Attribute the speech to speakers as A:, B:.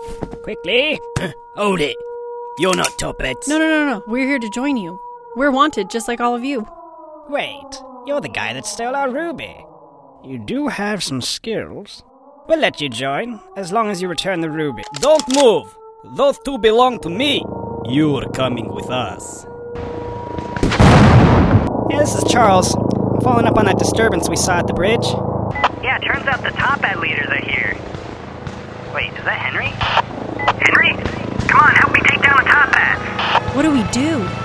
A: Quickly! Hold it! You're not Top Hats.
B: No. We're here to join you. We're wanted, just like all of you.
A: Wait, you're the guy that stole our ruby. You do have some skills. We'll let you join, as long as you return the ruby. Don't move! Those two belong to me! You're coming with us. Yeah, this is Charles. I'm following up on that disturbance we saw at the bridge.
C: Yeah, turns out the Top Hat leaders are here. Wait, is that Henry? Henry? Come on, help me take down the Top Hats!
B: What do we do?